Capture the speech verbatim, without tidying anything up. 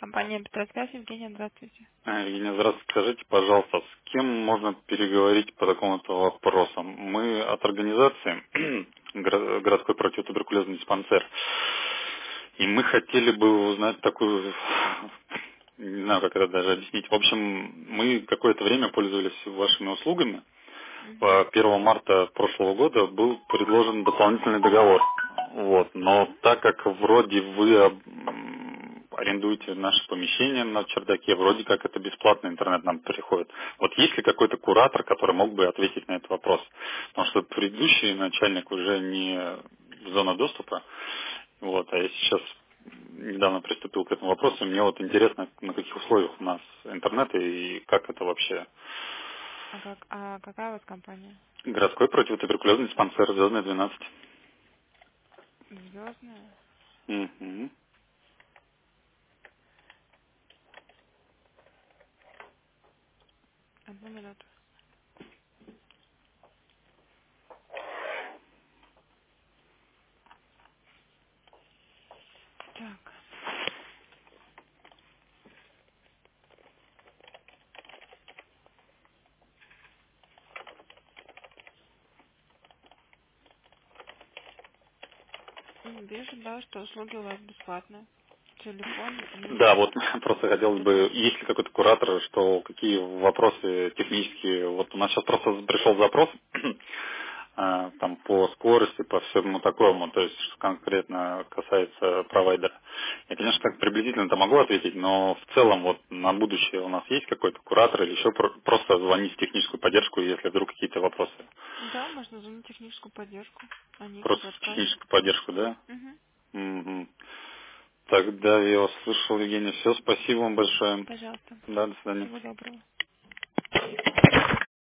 Компания «Петросвязь», Евгения, здравствуйте. А, Евгения, здравствуйте. Скажите, пожалуйста, с кем можно переговорить по такому-то вопросу? Мы от организации «Горо- городской противотуберкулезный диспансер. И мы хотели бы узнать такую, не знаю, как это даже объяснить. В общем, мы какое-то время пользовались вашими услугами. Мгм. По первого марта прошлого года был предложен дополнительный договор. Вот. Но так как вроде вы м, арендуете наше помещение на чердаке, вроде как это бесплатный интернет нам приходит. Вот есть ли какой-то куратор, который мог бы ответить на этот вопрос? Потому что предыдущий начальник уже не зона доступа, вот, а я сейчас недавно приступил к этому вопросу, и мне вот интересно, на каких условиях у нас интернет и как это вообще. А, как, а какая у вас компания? Городской противотуберкулезный диспансер «Звездная двенадцать». Звездная? Мгм. Одну минуту. Так, м, вижу, да, что услуги у вас бесплатные. Телефон и Да, вот просто хотелось бы, интернет. есть ли какой-то куратор, что какие вопросы технические, вот у нас сейчас просто пришел запрос, а, там по скорости, по всему такому, то есть что конкретно касается провайдера. Я, конечно, так приблизительно это могу ответить, но в целом вот на будущее у нас есть какой-то куратор или еще про- просто звонить в техническую поддержку, если вдруг какие-то вопросы. Да, можно звонить в техническую поддержку. Они как Просто бы в откажут. техническую поддержку, да? Угу. Мгм. Тогда я вас слышал, Евгений. Все, спасибо вам большое. Пожалуйста. Да, до свидания. Всего доброго.